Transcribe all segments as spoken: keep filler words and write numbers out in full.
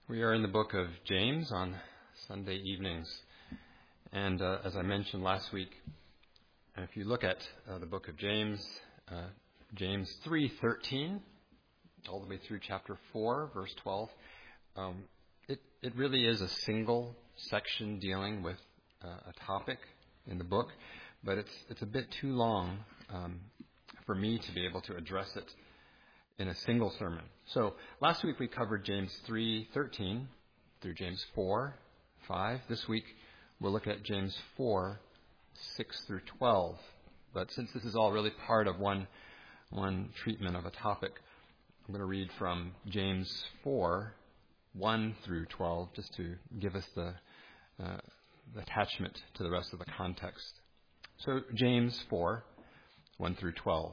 We are in the book of James on Sunday evenings. And uh, as I mentioned last week, if you look at uh, the book of James, uh, James three thirteen, all the way through chapter four, verse twelve, um, it, it really is a single section dealing with uh, a topic in the book, but it's, it's a bit too long um, for me to be able to address it in a single sermon. So last week we covered James three thirteen through James four five. This week we'll look at James four six through twelve. But since this is all really part of one one treatment of a topic, I'm going to read from James four one through twelve, just to give us the, uh, the attachment to the rest of the context. So James four one through twelve.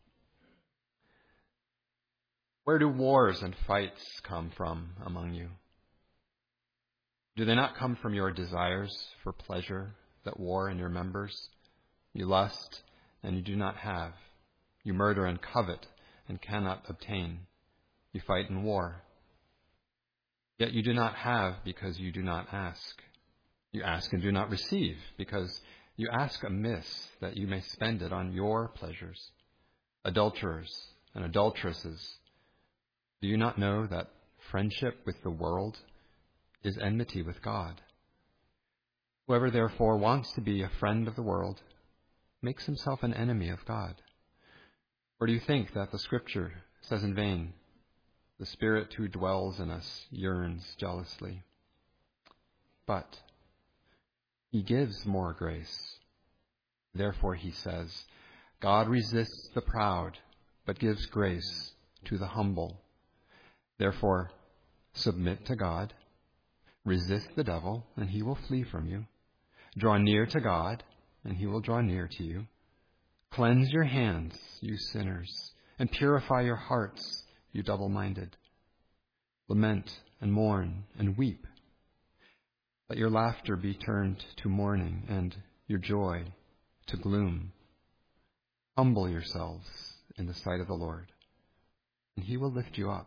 Where do wars and fights come from among you? Do they not come from your desires for pleasure that war in your members? You lust, and you do not have. You murder and covet, and cannot obtain. You fight in war. Yet you do not have because you do not ask. You ask and do not receive because you ask amiss that you may spend it on your pleasures. Adulterers and adulteresses, do you not know that friendship with the world is enmity with God? Whoever therefore wants to be a friend of the world makes himself an enemy of God. Or do you think that the Scripture says in vain, the Spirit who dwells in us yearns jealously? But He gives more grace. Therefore He says, God resists the proud, but gives grace to the humble. Therefore, submit to God, resist the devil, and he will flee from you. Draw near to God, and he will draw near to you. Cleanse your hands, you sinners, and purify your hearts, you double-minded. Lament and mourn and weep. Let your laughter be turned to mourning, and your joy to gloom. Humble yourselves in the sight of the Lord, and he will lift you up.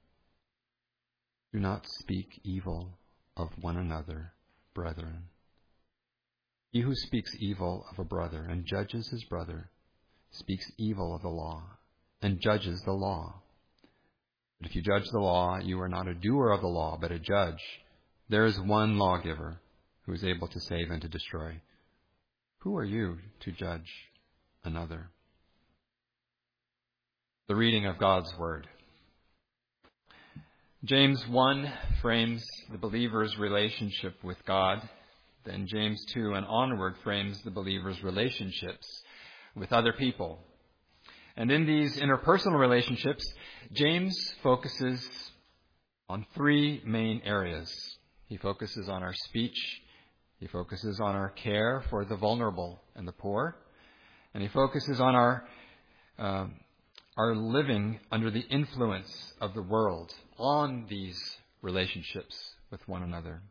Do not speak evil of one another, brethren. He who speaks evil of a brother and judges his brother speaks evil of the law and judges the law. But if you judge the law, you are not a doer of the law, but a judge. There is one lawgiver who is able to save and to destroy. Who are you to judge another? The reading of God's Word. James one frames the believer's relationship with God. Then James two and onward frames the believer's relationships with other people. And in these interpersonal relationships, James focuses on three main areas. He focuses on our speech, he focuses on our care for the vulnerable and the poor, and he focuses on our uh, our living under the influence of the world on these relationships with one another.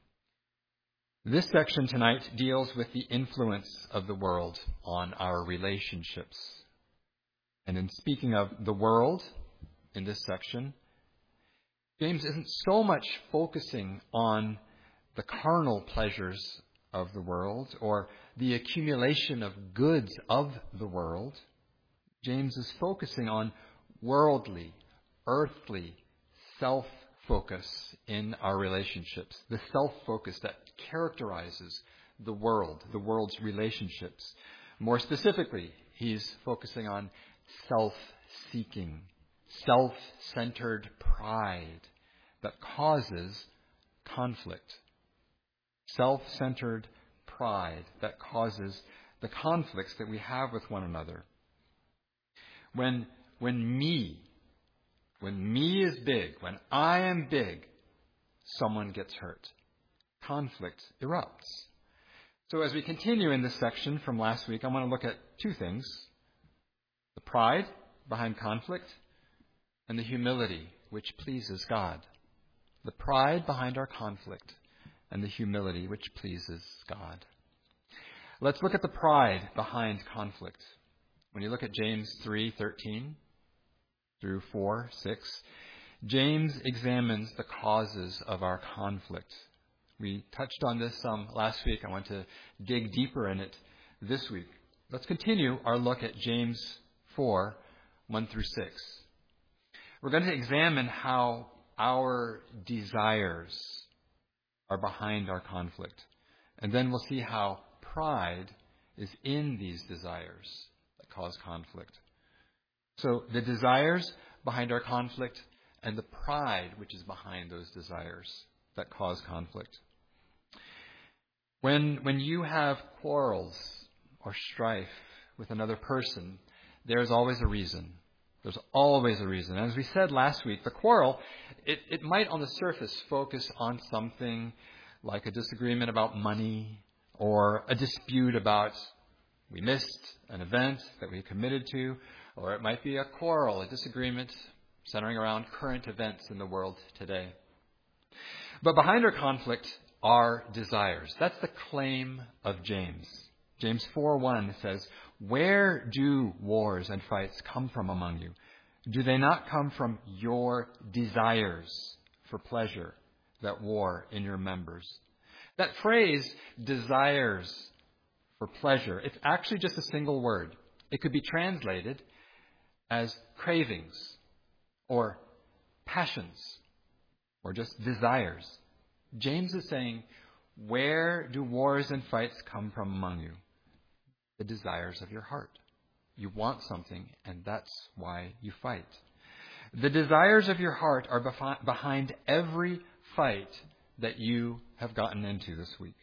This section tonight deals with the influence of the world on our relationships. And in speaking of the world in this section, James isn't so much focusing on the carnal pleasures of the world or the accumulation of goods of the world. James is focusing on worldly, earthly self-focus in our relationships, the self-focus that characterizes the world, the world's relationships. More specifically, he's focusing on self-seeking, self-centered pride that causes conflict. Self-centered pride that causes the conflicts that we have with one another. When, when me, when me is big, when I am big, someone gets hurt. Conflict erupts. So as we continue in this section from last week, I want to look at two things. The pride behind conflict and the humility which pleases God. The pride behind our conflict and the humility which pleases God. Let's look at the pride behind conflict. When you look at James three thirteen through four six, James examines the causes of our conflict. We touched on this some last week. I want to dig deeper in it this week. Let's continue our look at James four, one through six. We're going to examine how our desires are behind our conflict. And then we'll see how pride is in these desires that cause conflict. So the desires behind our conflict and the pride which is behind those desires that cause conflict. When, when you have quarrels or strife with another person, there's always a reason. There's always a reason. As we said last week, the quarrel, it, it might on the surface focus on something like a disagreement about money or a dispute about we missed an event that we committed to, or it might be a quarrel, a disagreement centering around current events in the world today. But behind our conflict are desires. That's the claim of James. James four one says, "Where do wars and fights come from among you? Do they not come from your desires for pleasure that war in your members?" That phrase, desires for pleasure, it's actually just a single word. It could be translated as cravings or passions or just desires. James is saying, where do wars and fights come from among you? The desires of your heart. You want something, and that's why you fight. The desires of your heart are befi- behind every fight that you have gotten into this week.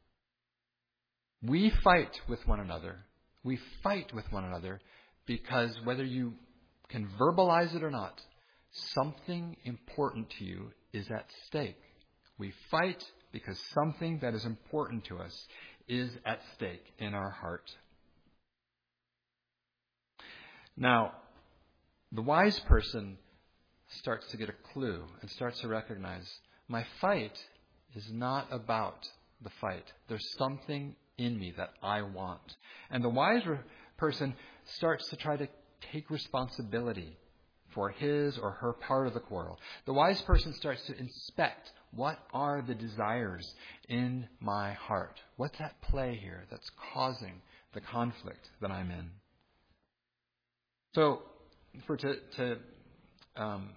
We fight with one another. We fight with one another because whether you can verbalize it or not, something important to you is at stake. We fight because something that is important to us is at stake in our heart. Now, the wise person starts to get a clue and starts to recognize my fight is not about the fight. There's something in me that I want. And the wise person starts to try to take responsibility for his or her part of the quarrel. The wise person starts to inspect what are the desires in my heart. What's at play here that's causing the conflict that I'm in? So, for to, to um,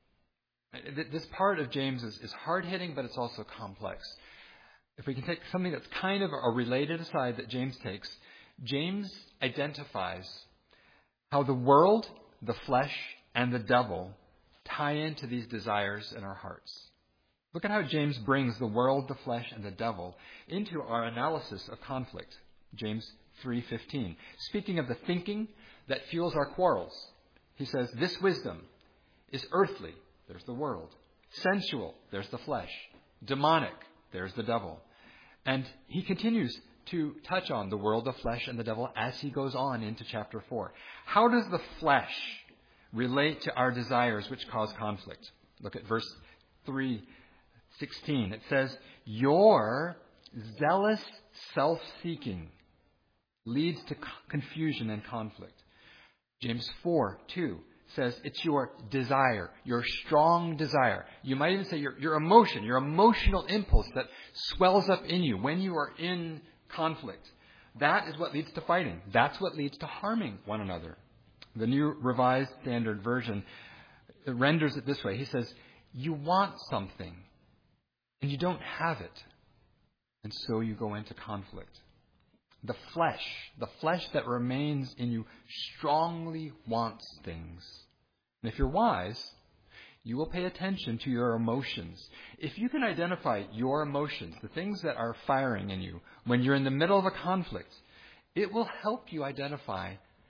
this part of James is, is hard-hitting, but it's also complex. If we can take something that's kind of a related aside that James takes, James identifies how the world, the flesh, and the devil tie into these desires in our hearts. Look at how James brings the world, the flesh, and the devil into our analysis of conflict. James three fifteen. Speaking of the thinking that fuels our quarrels, he says, this wisdom is earthly, there's the world. Sensual, there's the flesh. Demonic, there's the devil. And he continues to touch on the world, the flesh, and the devil as he goes on into chapter four. How does the flesh relate to our desires which cause conflict? Look at verse three sixteen. It says, your zealous self-seeking leads to confusion and conflict. James four two says it's your desire, your strong desire. You might even say your, your emotion, your emotional impulse that swells up in you when you are in conflict. That is what leads to fighting. That's what leads to harming one another. The New Revised Standard Version renders it this way. He says, you want something and you don't have it. And so you go into conflict. The flesh, the flesh that remains in you strongly wants things. And if you're wise, you will pay attention to your emotions. If you can identify your emotions, the things that are firing in you when you're in the middle of a conflict, it will help you identify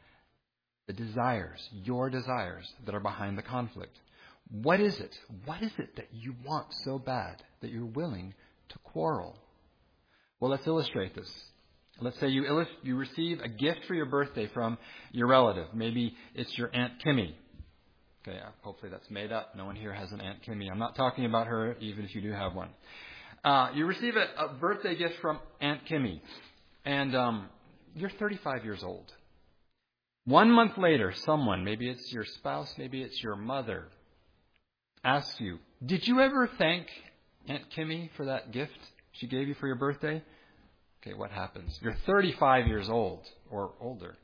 the desires, your desires that are behind the conflict. What is it? What is it that you want so bad that you're willing to quarrel? Well, let's illustrate this. Let's say you illust- you receive a gift for your birthday from your relative. Maybe it's your Aunt Kimmy. Okay, hopefully that's made up. No one here has an Aunt Kimmy. I'm not talking about her, even if you do have one. Uh, you receive a, a birthday gift from Aunt Kimmy, and um, you're thirty-five years old. One month later, someone, maybe it's your spouse, maybe it's your mother, asks you, did you ever thank Aunt Kimmy for that gift she gave you for your birthday? Okay, what happens? You're thirty-five years old or older.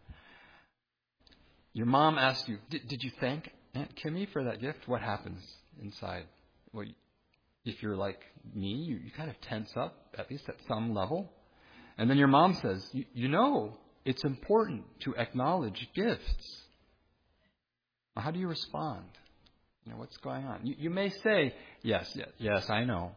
Your mom asks you, did, did you thank Aunt Kimmy for that gift? What happens inside? Well, if you're like me, you, you kind of tense up, at least at some level. And then your mom says, you, you know, it's important to acknowledge gifts. Well, how do you respond? You know, what's going on? You, you may say, yes, yes, yes, I know.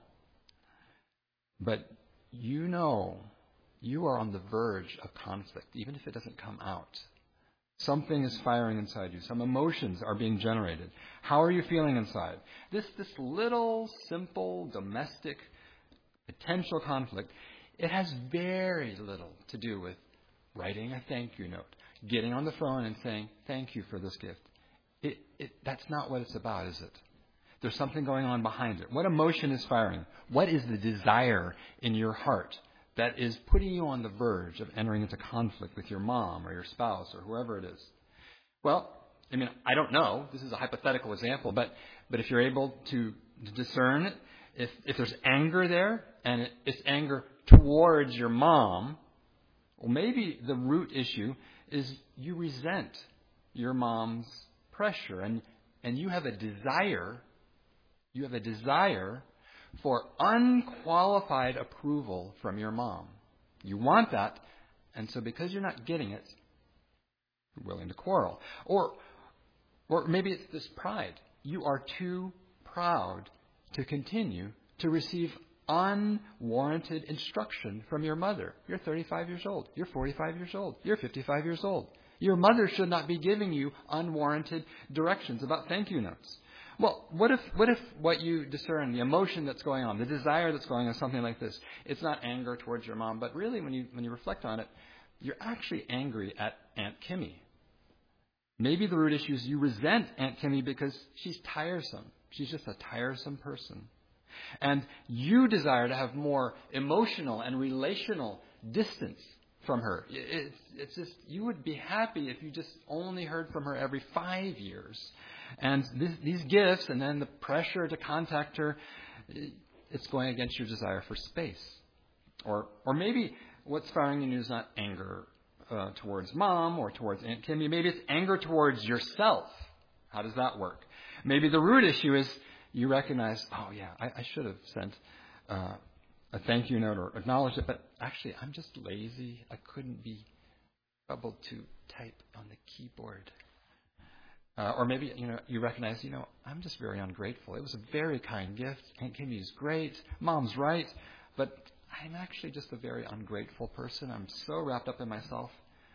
But you know you are on the verge of conflict, even if it doesn't come out. Something is firing inside you. Some emotions are being generated. How are you feeling inside? This, this little, simple, domestic, potential conflict, it has very little to do with writing a thank you note, getting on the phone and saying, thank you for this gift. It, it, that's not what it's about, is it? There's something going on behind it. What emotion is firing? What is the desire in your heart that is putting you on the verge of entering into conflict with your mom or your spouse or whoever it is? Well, I mean, I don't know. This is a hypothetical example, but but if you're able to discern it, if, if there's anger there, and it, it's anger towards your mom, well, maybe the root issue is you resent your mom's pressure, and, and you have a desire, you have a desire for unqualified approval from your mom. You want that, and so because you're not getting it, you're willing to quarrel. Or, or maybe it's this pride. You are too proud to continue to receive unwarranted instruction from your mother. You're thirty-five years old. You're forty-five years old. You're fifty-five years old. Your mother should not be giving you unwarranted directions about thank you notes. Well, what if what if what you discern, the emotion that's going on, the desire that's going on, something like this, it's not anger towards your mom, but really when you when you reflect on it, you're actually angry at Aunt Kimmy. Maybe the root issue is you resent Aunt Kimmy because she's tiresome. She's just a tiresome person. And you desire to have more emotional and relational distance from her. It's, it's just, you would be happy if you just only heard from her every five years. And this, these gifts and then the pressure to contact her, it's going against your desire for space. Or or maybe what's firing in you is not anger uh, towards mom or towards Aunt Kimmy. Maybe it's anger towards yourself. How does that work? Maybe the root issue is you recognize, oh yeah, I, I should have sent uh, a thank you note or acknowledged it, but actually I'm just lazy. I couldn't be able to type on the keyboard. Uh, or maybe, you know, you recognize, you know, I'm just very ungrateful. It was a very kind gift. Aunt Kimmy is great. Mom's right. But I'm actually just a very ungrateful person. I'm so wrapped up in myself.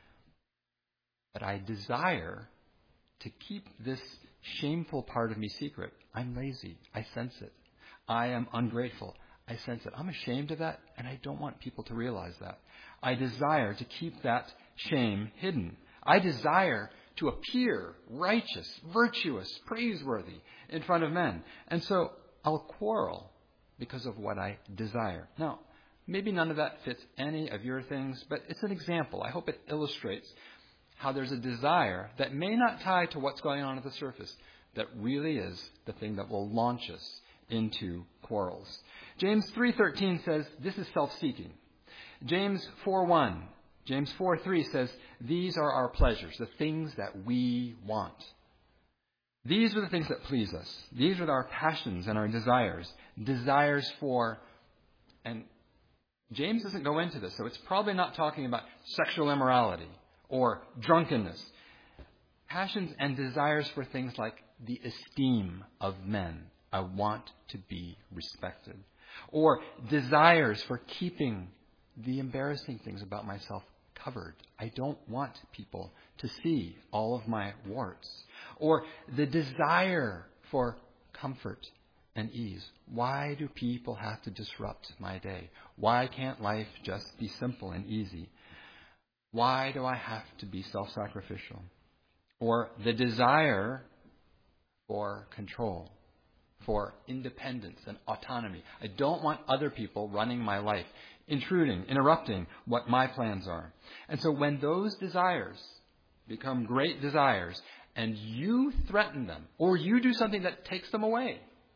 But I desire to keep this shameful part of me secret. I'm lazy. I sense it. I am ungrateful. I sense it. I'm ashamed of that, and I don't want people to realize that. I desire to keep that shame hidden. I desire to appear righteous, virtuous, praiseworthy in front of men. And so I'll quarrel because of what I desire. Now, maybe none of that fits any of your things, but it's an example. I hope it illustrates how there's a desire that may not tie to what's going on at the surface, that really is the thing that will launch us into quarrels. James three thirteen says this is self-seeking. James four one, James four three says these are our pleasures, the things that we want. These are the things that please us. These are our passions and our desires. Desires for, and James doesn't go into this, so it's probably not talking about sexual immorality or drunkenness. Passions and desires for things like the esteem of men. I want to be respected. Or desires for keeping the embarrassing things about myself covered. I don't want people to see all of my warts. Or the desire for comfort and ease. Why do people have to disrupt my day? Why can't life just be simple and easy? Why do I have to be self-sacrificial? Or the desire for control, for independence and autonomy. I don't want other people running my life, intruding, interrupting what my plans are. And so when those desires become great desires and you threaten them, or you do something that takes them away,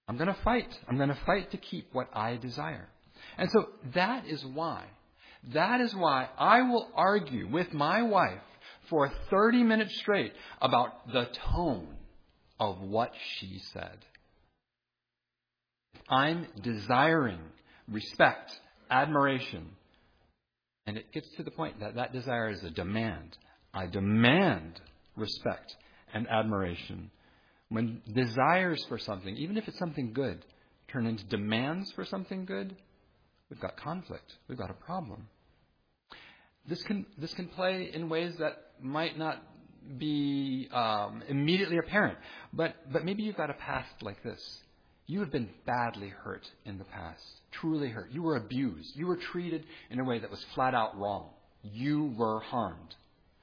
I'm going to fight. I'm going to fight to keep what I desire. And so that is why, that is why I will argue with my wife for thirty minutes straight about the tone of what she said. I'm desiring respect, admiration, and it gets to the point that that desire is a demand. I demand respect and admiration. When desires for something, even if it's something good, turn into demands for something good, we've got conflict. We've got a problem. This can this can play in ways that might not be um, immediately apparent, but but maybe you've got a past like this. You have been badly hurt in the past, truly hurt. You were abused. You were treated in a way that was flat out wrong. You were harmed.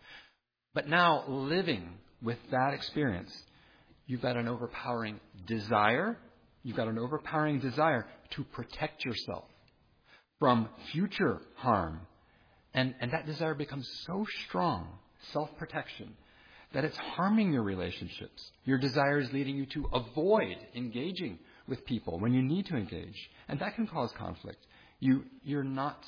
But now, living with that experience, you've got an overpowering desire. You've got an overpowering desire to protect yourself from future harm. And, and that desire becomes so strong, self-protection, that it's harming your relationships. Your desire is leading you to avoid engaging with people when you need to engage. And that can cause conflict. You, you're not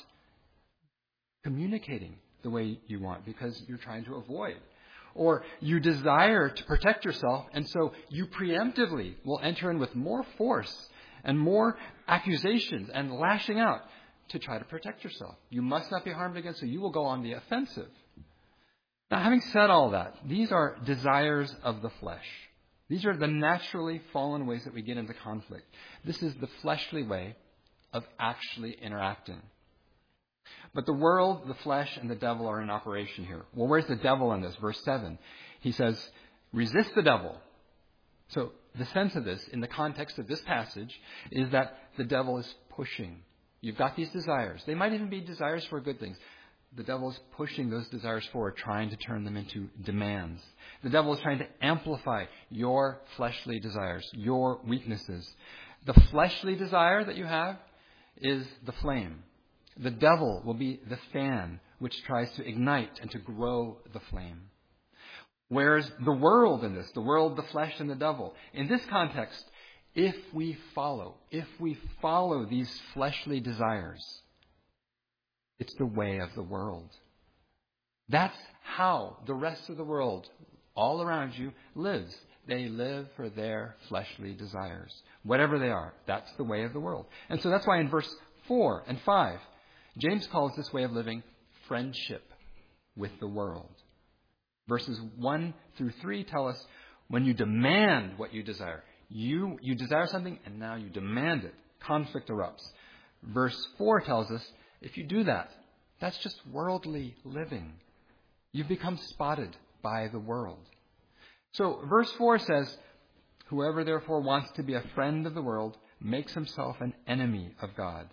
communicating the way you want because you're trying to avoid. Or you desire to protect yourself, and so you preemptively will enter in with more force and more accusations and lashing out to try to protect yourself. You must not be harmed again, so you will go on the offensive. Now, having said all that, these are desires of the flesh. These are the naturally fallen ways that we get into conflict. This is the fleshly way of actually interacting. But the world, the flesh, and the devil are in operation here. Well, where's the devil in this? Verse seven. He says, resist the devil. So the sense of this, in the context of this passage, is that the devil is pushing. You've got these desires. They might even be desires for good things. The devil is pushing those desires forward, trying to turn them into demands. The devil is trying to amplify your fleshly desires, your weaknesses. The fleshly desire that you have is the flame. The devil will be the fan which tries to ignite and to grow the flame. Whereas the world in this, the world, the flesh, and the devil, in this context, if we follow, if we follow these fleshly desires, it's the way of the world. That's how the rest of the world, all around you, lives. They live for their fleshly desires. Whatever they are, that's the way of the world. And so that's why in verse four and five, James calls this way of living friendship with the world. Verses one through three tell us when you demand what you desire, you, you desire something and now you demand it. Conflict erupts. Verse four tells us if you do that, that's just worldly living. You've become spotted by the world. So verse four says, whoever therefore wants to be a friend of the world makes himself an enemy of God.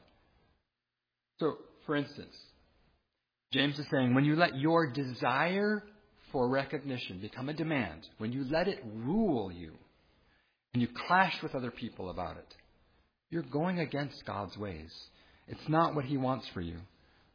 So, for instance, James is saying when you let your desire for recognition become a demand, when you let it rule you, and you clash with other people about it, you're going against God's ways. It's not what He wants for you.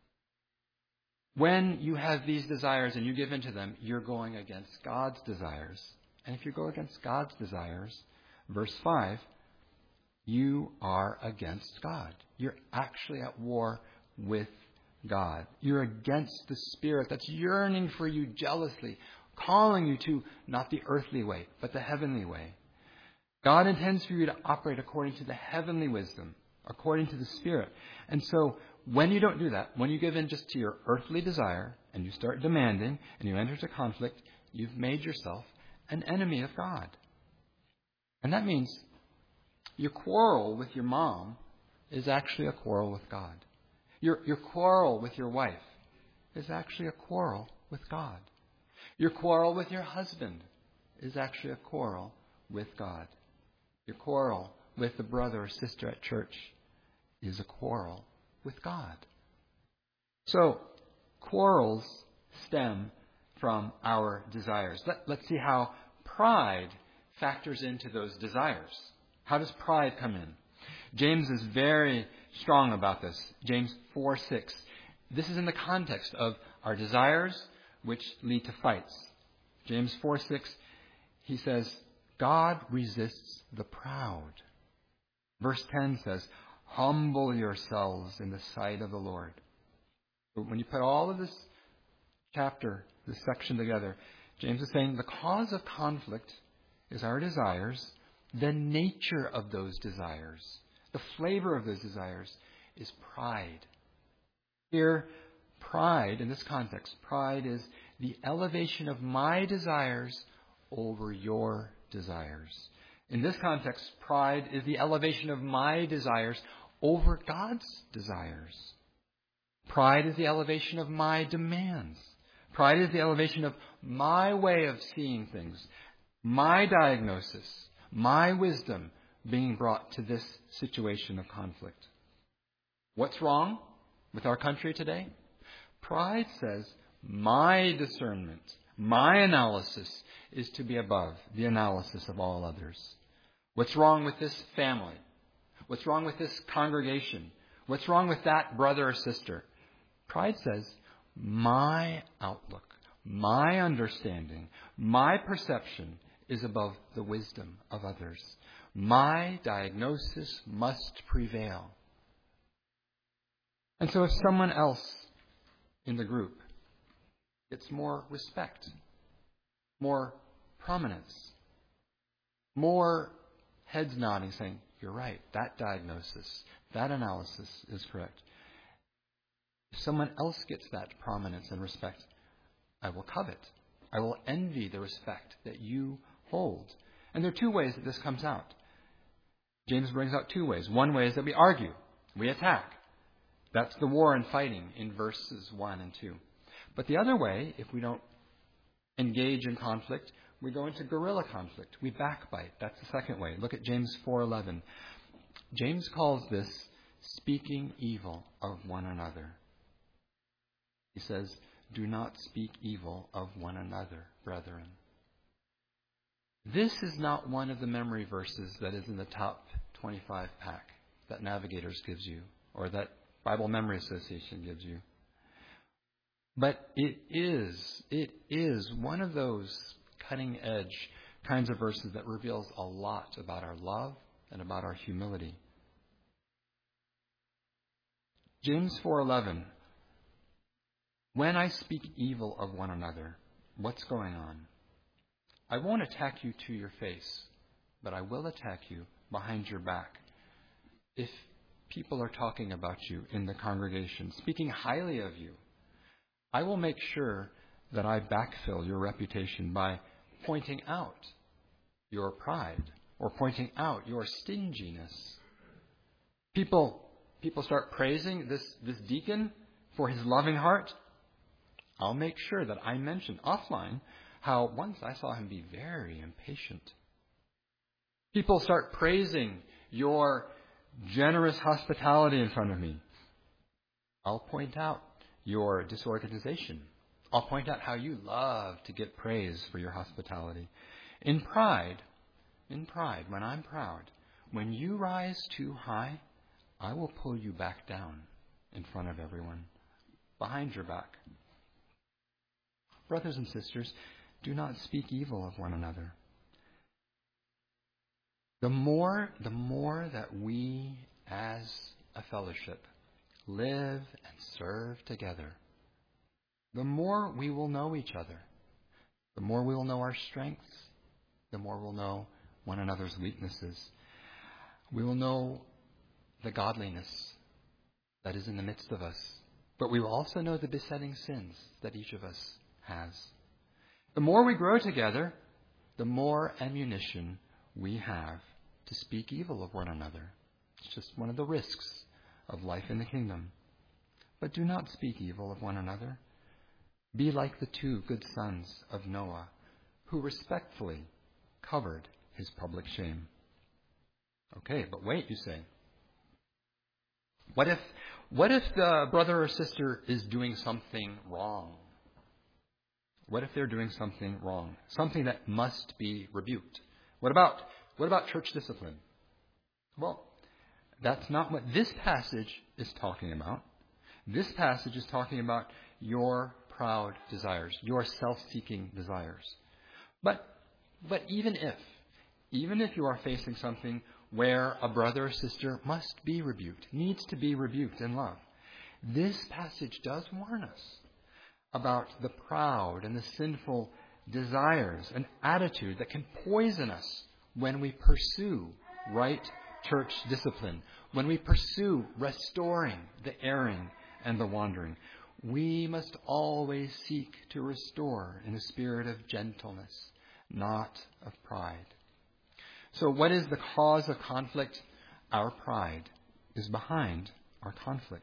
When you have these desires and you give in to them, you're going against God's desires. And if you go against God's desires, verse five, you are against God. You're actually at war with God. You're against the Spirit that's yearning for you jealously, calling you to not the earthly way, but the heavenly way. God intends for you to operate according to the heavenly wisdom, according to the Spirit. And so when you don't do that, when you give in just to your earthly desire and you start demanding and you enter into conflict, you've made yourself an enemy of God. And that means your quarrel with your mom is actually a quarrel with God. Your, your quarrel with your wife is actually a quarrel with God. Your quarrel with your husband is actually a quarrel with God. Your quarrel with the brother or sister at church is a quarrel with God. So, quarrels stem from our desires. Let, let's see how pride factors into those desires. How does pride come in? James is very strong about this. James four six. This is in the context of our desires which lead to fights. James four six, he says, God resists the proud, Verse ten says, humble yourselves in the sight of the Lord. But when you put all of this chapter, this section together, James is saying the cause of conflict is our desires. The nature of those desires, the flavor of those desires, is pride. Here, pride, in this context, pride is the elevation of my desires over your desires. In this context, pride is the elevation of my desires over God's desires. Pride is the elevation of my demands. Pride is the elevation of my way of seeing things, my diagnosis, my wisdom being brought to this situation of conflict. What's wrong with our country today? Pride says my discernment, my analysis is to be above the analysis of all others. What's wrong with this family? What's wrong with this congregation? What's wrong with that brother or sister? Pride says my outlook, my understanding, my perception is above the wisdom of others. My diagnosis must prevail. And so if someone else in the group gets more respect, more prominence, more heads nodding saying, you're right, that diagnosis, that analysis is correct. If someone else gets that prominence and respect, I will covet. I will envy the respect that you hold. And there are two ways that this comes out. James brings out two ways. One way is that we argue, we attack. That's the war and fighting in verses one and two. But the other way, if we don't engage in conflict, we go into guerrilla conflict. We backbite. That's the second way. Look at James four eleven. James calls this speaking evil of one another. He says, do not speak evil of one another, brethren. This is not one of the memory verses that is in the top twenty-five pack that Navigators gives you or that Bible Memory Association gives you. But it is, it is one of those cutting edge kinds of verses that reveals a lot about our love and about our humility. James four eleven. When I speak evil of one another, what's going on? I won't attack you to your face, but I will attack you behind your back. If people are talking about you in the congregation, speaking highly of you, I will make sure that I backfill your reputation by pointing out your pride or pointing out your stinginess. People, people start praising this, this deacon for his loving heart. I'll make sure that I mention offline how once I saw him be very impatient. People start praising your generous hospitality in front of me. I'll point out your disorganization. I'll point out how you love to get praise for your hospitality. In pride, in pride, when I'm proud, when you rise too high, I will pull you back down in front of everyone, behind your back. Brothers and sisters, do not speak evil of one another. The more, the more that we as a fellowship live and serve together, the more we will know each other. The more we will know our strengths. The more we'll know one another's weaknesses. We will know the godliness that is in the midst of us. But we will also know the besetting sins that each of us has. The more we grow together, the more ammunition we have to speak evil of one another. It's just one of the risks of life in the kingdom. But do not speak evil of one another. Be like the two good sons of Noah, who respectfully covered his public shame. Okay, but wait, you say. What if, what if the brother or sister is doing something wrong? What if they're doing something wrong? Something that must be rebuked. What about, what about church discipline? Well, that's not what this passage is talking about. This passage is talking about your proud desires, your self-seeking desires. But, but even if, even if you are facing something where a brother or sister must be rebuked, needs to be rebuked in love. This passage does warn us about the proud and the sinful desires and attitude that can poison us when we pursue right church discipline, when we pursue restoring the erring and the wandering. We must always seek to restore in a spirit of gentleness, not of pride. So what is the cause of conflict? Our pride is behind our conflict.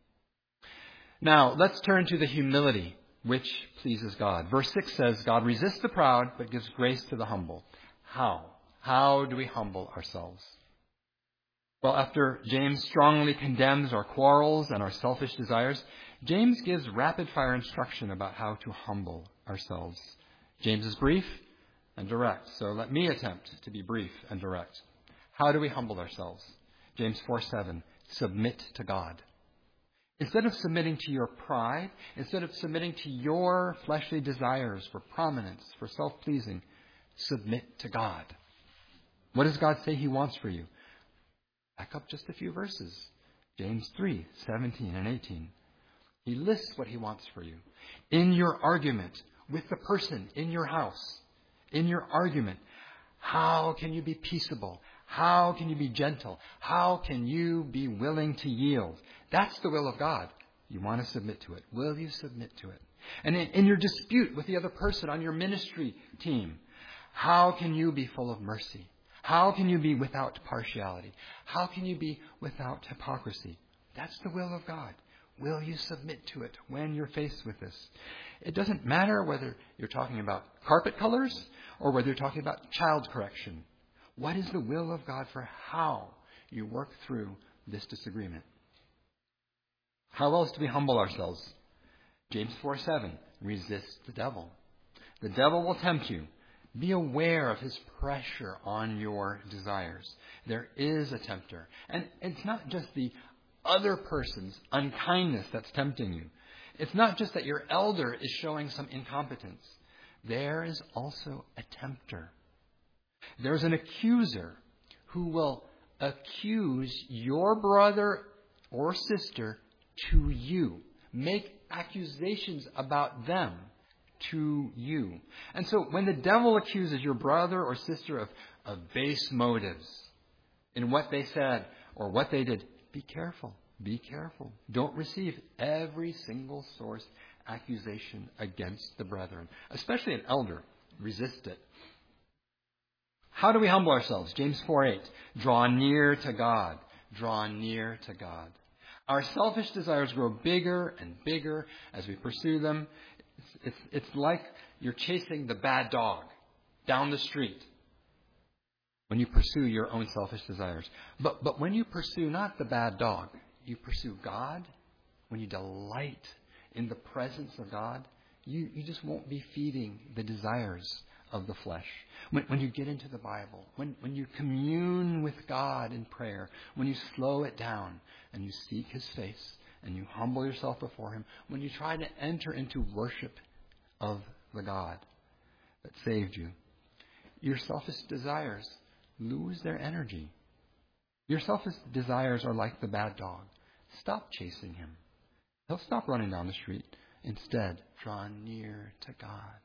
Now, let's turn to the humility which pleases God. Verse six says, God resists the proud, but gives grace to the humble. How? How do we humble ourselves? Well, after James strongly condemns our quarrels and our selfish desires, James gives rapid-fire instruction about how to humble ourselves. James is brief and direct, so let me attempt to be brief and direct. How do we humble ourselves? James four seven, submit to God. Instead of submitting to your pride, instead of submitting to your fleshly desires for prominence, for self-pleasing, submit to God. What does God say He wants for you? Back up just a few verses. James three seventeen and eighteen. He lists what He wants for you. In your argument with the person in your house, in your argument, how can you be peaceable? How can you be gentle? How can you be willing to yield? That's the will of God. You want to submit to it. Will you submit to it? And in, in your dispute with the other person on your ministry team, how can you be full of mercy? How can you be without partiality? How can you be without hypocrisy? That's the will of God. Will you submit to it when you're faced with this? It doesn't matter whether you're talking about carpet colors or whether you're talking about child correction. What is the will of God for how you work through this disagreement? How else do we humble ourselves? James four seven, resist the devil. The devil will tempt you. Be aware of his pressure on your desires. There is a tempter. And it's not just the other person's unkindness that's tempting you. It's not just that your elder is showing some incompetence. There is also a tempter. There's an accuser who will accuse your brother or sister to you. Make accusations about them to you. And so when the devil accuses your brother or sister of, of base motives in what they said or what they did, be careful. Be careful. Don't receive every single source accusation against the brethren, especially an elder. Resist it. How do we humble ourselves? James four eight. Draw near to God. Draw near to God. Our selfish desires grow bigger and bigger as we pursue them. It's, it's, it's like you're chasing the bad dog down the street when you pursue your own selfish desires. But, but when you pursue not the bad dog, you pursue God, when you delight in the presence of God, you, you just won't be feeding the desires of the flesh. When, when you get into the Bible, when, when you commune with God in prayer, when you slow it down and you seek His face and you humble yourself before Him, when you try to enter into worship of the God that saved you, your selfish desires lose their energy. Your selfish desires are like the bad dog. Stop chasing him. He'll stop running down the street. Instead, draw near to God.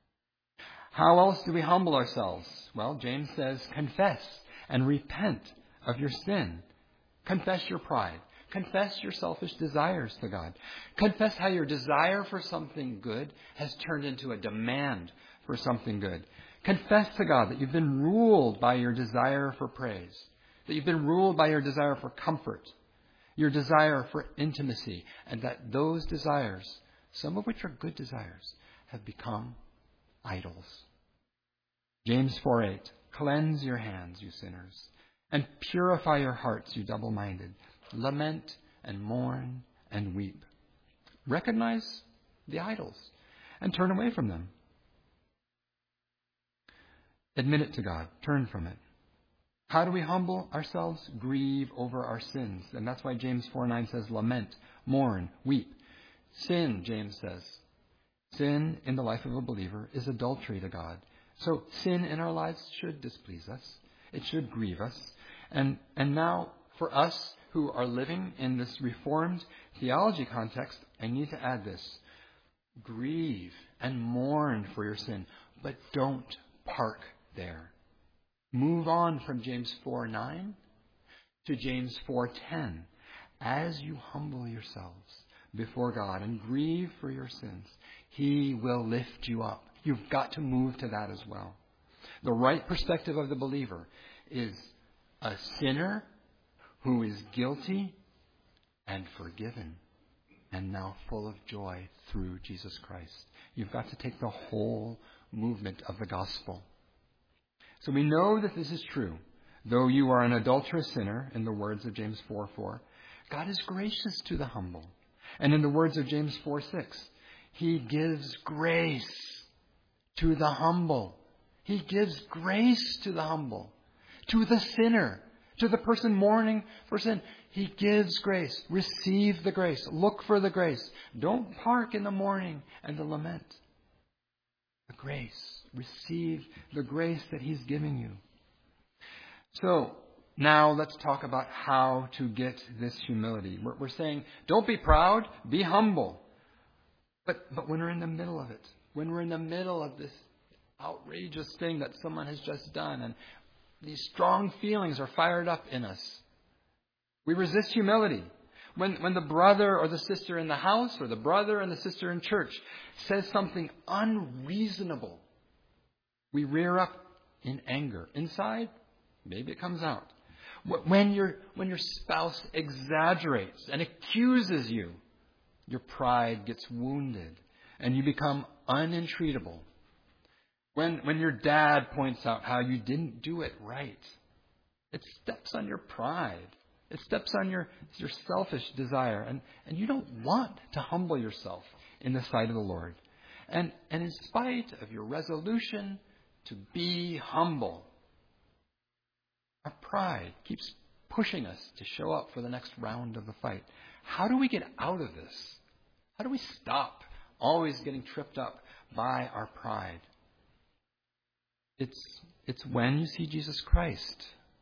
How else do we humble ourselves? Well, James says, confess and repent of your sin. Confess your pride. Confess your selfish desires to God. Confess how your desire for something good has turned into a demand for something good. Confess to God that you've been ruled by your desire for praise, that you've been ruled by your desire for comfort, your desire for intimacy, and that those desires, some of which are good desires, have become idols. James four eight, cleanse your hands, you sinners, and purify your hearts, you double-minded. Lament and mourn and weep. Recognize the idols and turn away from them. Admit it to God. Turn from it. How do we humble ourselves? Grieve over our sins. And that's why James four nine says, lament, mourn, weep. Sin, James says. Sin in the life of a believer is adultery to God. So sin in our lives should displease us. It should grieve us. And, and now, for us who are living in this Reformed theology context, I need to add this. Grieve and mourn for your sin, but don't park there. Move on from James four nine to James four ten. As you humble yourselves before God and grieve for your sins, He will lift you up. You've got to move to that as well. The right perspective of the believer is a sinner who is guilty and forgiven and now full of joy through Jesus Christ. You've got to take the whole movement of the gospel. So we know that this is true. Though you are an adulterous sinner, in the words of James four four, God is gracious to the humble. And in the words of James four six, He gives grace to the humble. He gives grace to the humble. To the sinner. To the person mourning for sin. He gives grace. Receive the grace. Look for the grace. Don't park in the mourning and the lament. The grace. Receive the grace that He's giving you. So, now let's talk about how to get this humility. We're, we're saying, don't be proud, be humble. But, but when we're in the middle of it, when we're in the middle of this outrageous thing that someone has just done, and these strong feelings are fired up in us, we resist humility. When, when the brother or the sister in the house or the brother and the sister in church says something unreasonable, we rear up in anger. Inside, maybe it comes out. When your, when your spouse exaggerates and accuses you, your pride gets wounded and you become unentreatable. When, when your dad points out how you didn't do it right, it steps on your pride. It steps on your, your selfish desire. And, and you don't want to humble yourself in the sight of the Lord. And, and in spite of your resolution to be humble, our pride keeps pushing us to show up for the next round of the fight. How do we get out of this? How do we stop always getting tripped up by our pride? It's, it's when you see Jesus Christ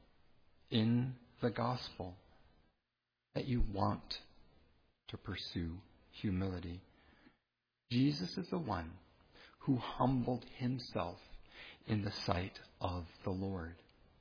in the gospel that you want to pursue humility. Jesus is the one who humbled Himself in the sight of the Lord.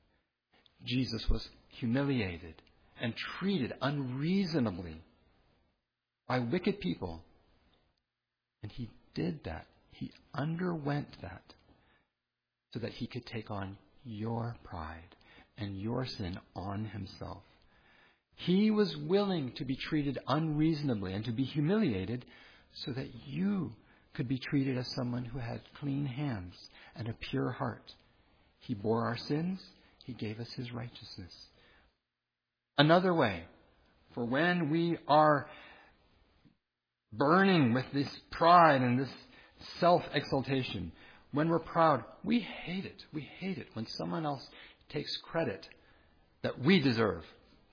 Jesus was humiliated and treated unreasonably by wicked people. And He did that. He underwent that so that He could take on your pride and your sin on Himself. He was willing to be treated unreasonably and to be humiliated so that you could be treated as someone who had clean hands and a pure heart. He bore our sins. He gave us His righteousness. Another way, for when we are burning with this pride and this self-exaltation, when we're proud, we hate it. We hate it when someone else takes credit that we deserve.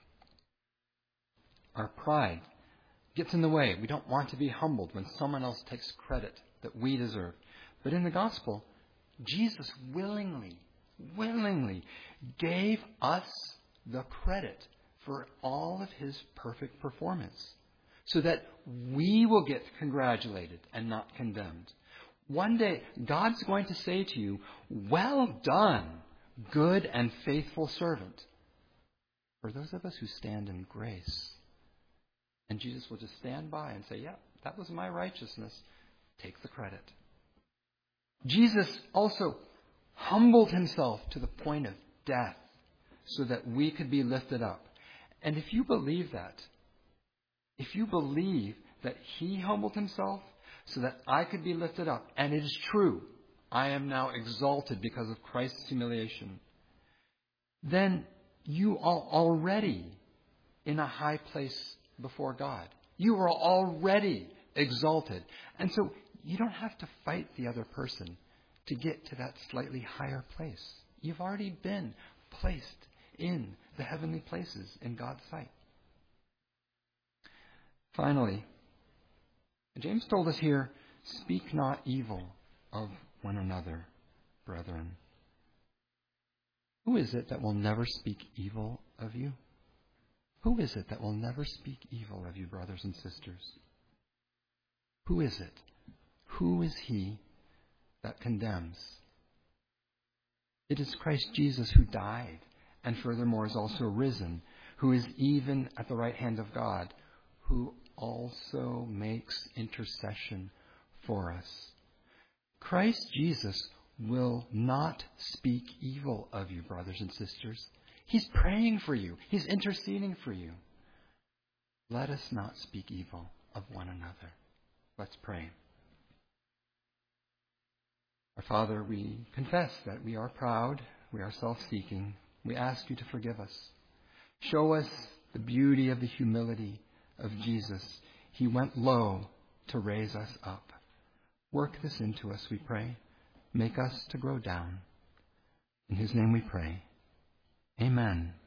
Our pride gets in the way. We don't want to be humbled when someone else takes credit that we deserve. But in the gospel, Jesus willingly, willingly gave us the credit for all of His perfect performance so that we will get congratulated and not condemned. One day, God's going to say to you, "Well done, good and faithful servant." For those of us who stand in grace. And Jesus will just stand by and say, "Yeah, that was my righteousness. Take the credit." Jesus also humbled Himself to the point of death so that we could be lifted up. And if you believe that, if you believe that He humbled Himself so that I could be lifted up, and it is true, I am now exalted because of Christ's humiliation, then you are already in a high place before God. You are already exalted. And so you don't have to fight the other person to get to that slightly higher place. You've already been placed in the heavenly places in God's sight. Finally, James told us here, speak not evil of one another. brethren? Who is it that will never speak evil of you? Who is it that will never speak evil of you, brothers and sisters? Who is it? Who is he that condemns? It is Christ Jesus who died, and furthermore is also risen, who is even at the right hand of God, who also makes intercession for us. Christ Jesus will not speak evil of you, brothers and sisters. He's praying for you. He's interceding for you. Let us not speak evil of one another. Let's pray. Our Father, we confess that we are proud, we are self-seeking. We ask you to forgive us. Show us the beauty of the humility of Jesus. He went low to raise us up. Work this into us, we pray. Make us to grow down. In his name we pray. Amen.